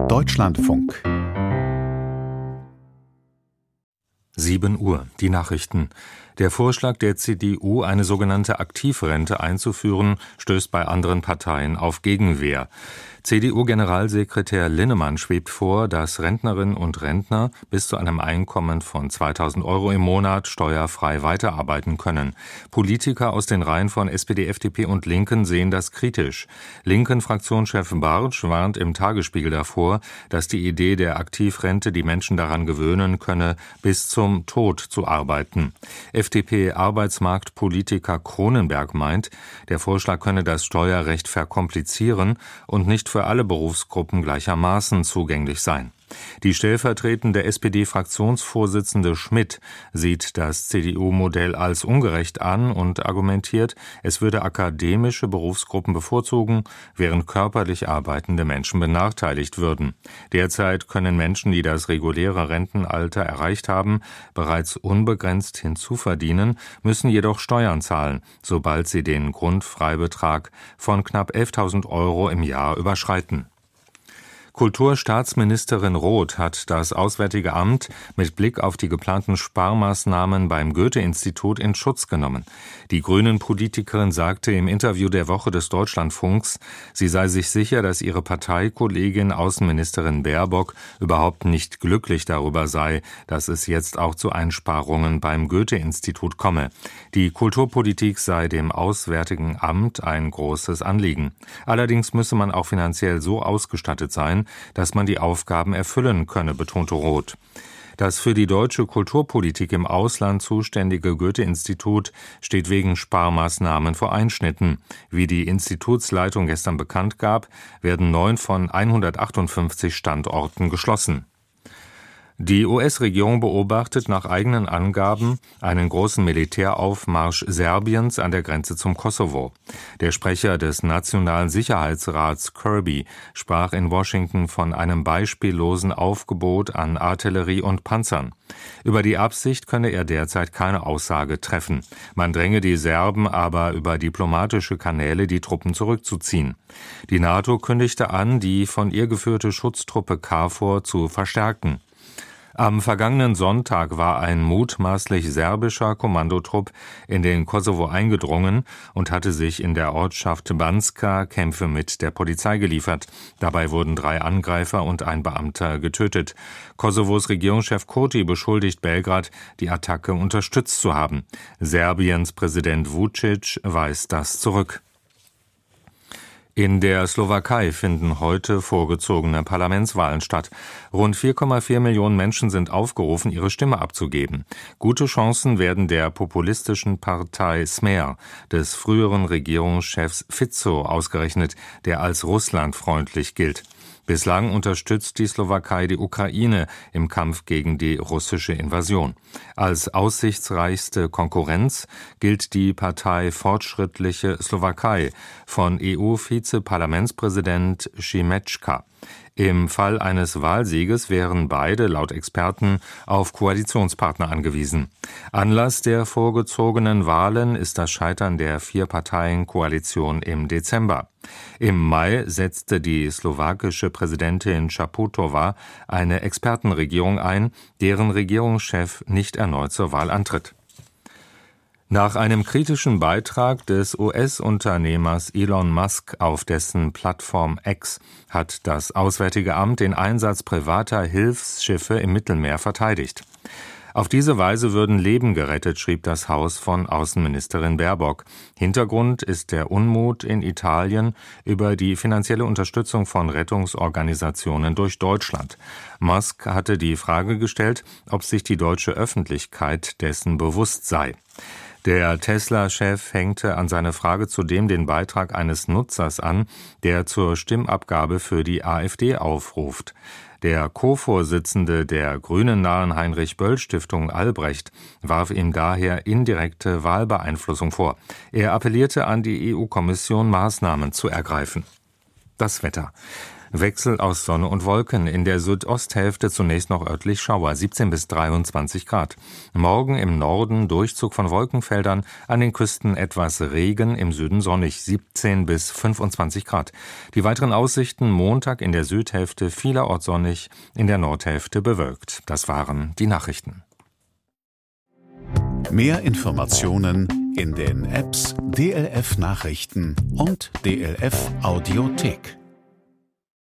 Deutschlandfunk 7 Uhr, die Nachrichten. Der Vorschlag der CDU, eine sogenannte Aktivrente einzuführen, stößt bei anderen Parteien auf Gegenwehr. CDU-Generalsekretär Linnemann schwebt vor, dass Rentnerinnen und Rentner bis zu einem Einkommen von 2.000 € im Monat steuerfrei weiterarbeiten können. Politiker aus den Reihen von SPD, FDP und Linken sehen das kritisch. Linken-Fraktionschef Bartsch warnt im Tagesspiegel davor, dass die Idee der Aktivrente die Menschen daran gewöhnen könne, bis zum Tod zu arbeiten. FDP-Arbeitsmarktpolitiker Cronenberg meint, der Vorschlag könne das Steuerrecht verkomplizieren und nicht für alle Berufsgruppen gleichermaßen zugänglich sein. Die stellvertretende SPD-Fraktionsvorsitzende Schmidt sieht das CDU-Modell als ungerecht an und argumentiert, es würde akademische Berufsgruppen bevorzugen, während körperlich arbeitende Menschen benachteiligt würden. Derzeit können Menschen, die das reguläre Rentenalter erreicht haben, bereits unbegrenzt hinzuverdienen, müssen jedoch Steuern zahlen, sobald sie den Grundfreibetrag von knapp 11.000 € im Jahr überschreiten. Kulturstaatsministerin Roth hat das Auswärtige Amt mit Blick auf die geplanten Sparmaßnahmen beim Goethe-Institut in Schutz genommen. Die Grünen-Politikerin sagte im Interview der Woche des Deutschlandfunks, sie sei sich sicher, dass ihre Parteikollegin Außenministerin Baerbock überhaupt nicht glücklich darüber sei, dass es jetzt auch zu Einsparungen beim Goethe-Institut komme. Die Kulturpolitik sei dem Auswärtigen Amt ein großes Anliegen. Allerdings müsse man auch finanziell so ausgestattet sein, dass man die Aufgaben erfüllen könne, betonte Roth. Das für die deutsche Kulturpolitik im Ausland zuständige Goethe-Institut steht wegen Sparmaßnahmen vor Einschnitten. Wie die Institutsleitung gestern bekannt gab, werden 9 von 158 Standorten geschlossen. Die US-Regierung beobachtet nach eigenen Angaben einen großen Militäraufmarsch Serbiens an der Grenze zum Kosovo. Der Sprecher des Nationalen Sicherheitsrats Kirby sprach in Washington von einem beispiellosen Aufgebot an Artillerie und Panzern. Über die Absicht könne er derzeit keine Aussage treffen. Man dränge die Serben aber über diplomatische Kanäle, die Truppen zurückzuziehen. Die NATO kündigte an, die von ihr geführte Schutztruppe KFOR zu verstärken. Am vergangenen Sonntag war ein mutmaßlich serbischer Kommandotrupp in den Kosovo eingedrungen und hatte sich in der Ortschaft Banska Kämpfe mit der Polizei geliefert. Dabei wurden 3 Angreifer und ein Beamter getötet. Kosovos Regierungschef Kurti beschuldigt Belgrad, die Attacke unterstützt zu haben. Serbiens Präsident Vučić weist das zurück. In der Slowakei finden heute vorgezogene Parlamentswahlen statt. Rund 4,4 Millionen Menschen sind aufgerufen, ihre Stimme abzugeben. Gute Chancen werden der populistischen Partei Smer des früheren Regierungschefs Fico ausgerechnet, der als russlandfreundlich gilt. Bislang unterstützt die Slowakei die Ukraine im Kampf gegen die russische Invasion. Als aussichtsreichste Konkurrenz gilt die Partei Fortschrittliche Slowakei von EU-Vize-Parlamentspräsident Šimečka. Im Fall eines Wahlsieges wären beide laut Experten auf Koalitionspartner angewiesen. Anlass der vorgezogenen Wahlen ist das Scheitern der 4-Parteien-Koalition im Dezember. Im Mai setzte die slowakische Präsidentin Čaputová eine Expertenregierung ein, deren Regierungschef nicht erneut zur Wahl antritt. Nach einem kritischen Beitrag des US-Unternehmers Elon Musk auf dessen Plattform X hat das Auswärtige Amt den Einsatz privater Hilfsschiffe im Mittelmeer verteidigt. Auf diese Weise würden Leben gerettet, schrieb das Haus von Außenministerin Baerbock. Hintergrund ist der Unmut in Italien über die finanzielle Unterstützung von Rettungsorganisationen durch Deutschland. Musk hatte die Frage gestellt, ob sich die deutsche Öffentlichkeit dessen bewusst sei. Der Tesla-Chef hängte an seine Frage zudem den Beitrag eines Nutzers an, der zur Stimmabgabe für die AfD aufruft. Der Co-Vorsitzende der grünennahen Heinrich-Böll-Stiftung Albrecht warf ihm daher indirekte Wahlbeeinflussung vor. Er appellierte an die EU-Kommission, Maßnahmen zu ergreifen. Das Wetter. Wechsel aus Sonne und Wolken. In der Südosthälfte zunächst noch örtlich Schauer, 17 bis 23 Grad. Morgen im Norden Durchzug von Wolkenfeldern, an den Küsten etwas Regen, im Süden sonnig, 17 bis 25 Grad. Die weiteren Aussichten: Montag in der Südhälfte vielerorts sonnig, in der Nordhälfte bewölkt. Das waren die Nachrichten. Mehr Informationen in den Apps DLF Nachrichten und DLF Audiothek.